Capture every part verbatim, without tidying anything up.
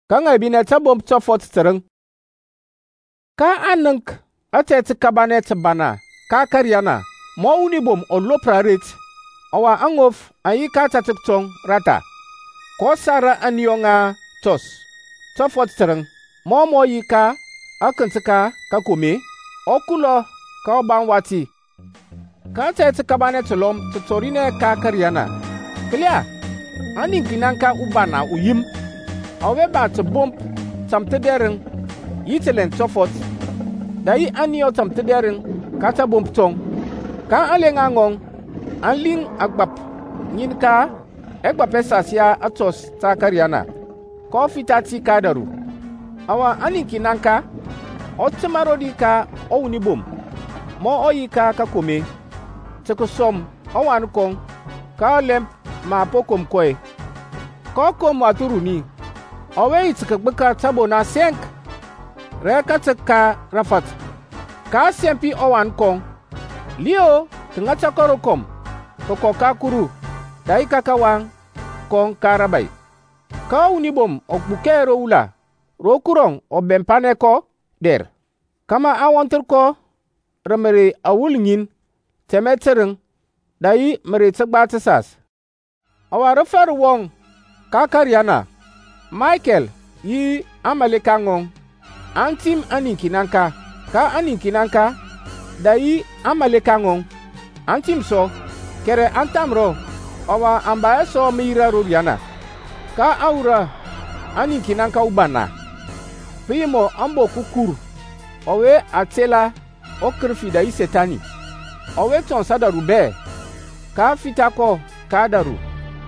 Ka ngai bine ta bom ta fot tereng. Ka anunk ate te kabane te bana ka karyana mo uni bom o lopraret awa angof ayi ka ta tong rata ko sara anionga tos ta fot tereng mo mo yi ka akantika ka kome okulo ka ban wati ka te te kabane te lom te torine ka karyana klia ani ginanka ubana uyim awe ba te bom tam te dereng yitelen tofot dai anio tam te dereng ka ta bom tong ka alenga ngong anling agbap nyin ka egba pesasia atos ta karyana ko fitati kadaru awa ani kinanka otmarodi ka owni bom mo oyika ka kome te ko som owan kong ka lem ma pokom koy ko kom waturuni awe itka gbeka tabo na senk reka tka rafat ka sempi owan kong lio tinga chakoro kom ko ko ka kuru dai kakawang kong karabai ka unibom okbukero ula rokurong obempane ko der kama awonter ko remere awulngin temetereng dai mere tsagbatsas awara fer wong kakaryana Michael yi amaleka ngong antim aninkinanka ka aninkinanka dai amaleka ngong antim so kere antamro awa ambaye so mira robiana ka aura aninkinanka ubana primo ambo kukur owe atela okrfi dai setani owe ton sadaru be ka fitako ka daru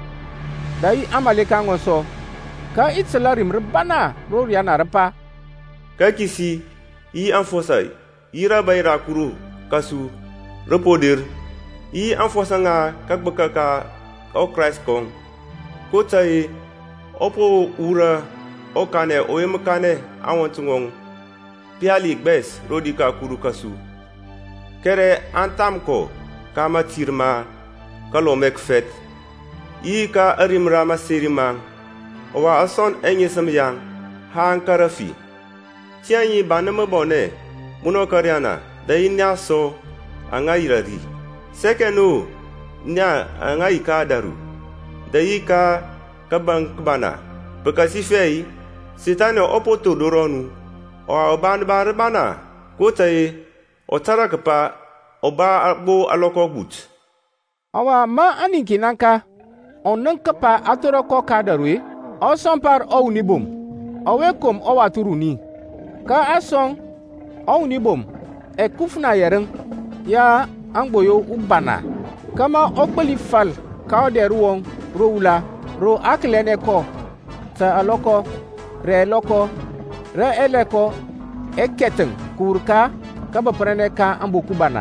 dai amaleka ngong so ka itsalarim rbana roriana rapa ka kisi yi anfosai ira bayra kuru kasu repodir yi anfosanga kakbaka ka o Christ kong ko tai opo ura o kane o yemkane awantungong piali gbes rodika kuru kasu kere antam ko kama tirma kalomek fet yi ka arimra maserimang owa ason enye samyang hang karafi tianyi banama bone muno karyana dai nya so anga irari sekenu nya anga ikadaru dai ka kabang bana bekasi fei sitane opoto doronu owa oban bar bana kotai otarakpa oba agbo aloko but awa ma aninkinanka onankapa atoroko kadarwe Oson par ounibom awe kom owaturuni ka ason ounibom e kufna yereng ya angboyo ubana kama okpeli fal ka oderuwong roula ro aklene ko ta aloko re loko re eleko eketeng kurka ka baprene ka ambo kubana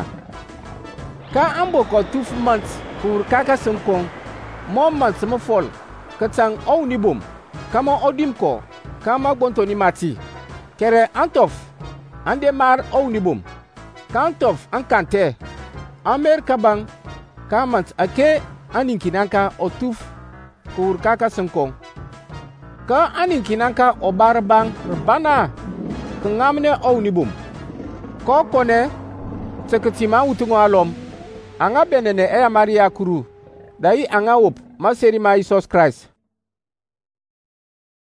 ka ambo ko tuf months kurka ka semkong mo months mo fol katang ounibom kama odimko kama gontoni mati kere antof ande mar ounibom kantof ankante amer kabang kamant ake aninkinanka otuf kur kaka senkong ka aninkinanka obarbang rbana kangamne ounibom ko kone seketima utungo alom anga benene e maria kuru dai anga wop maseri ma Jesus Christ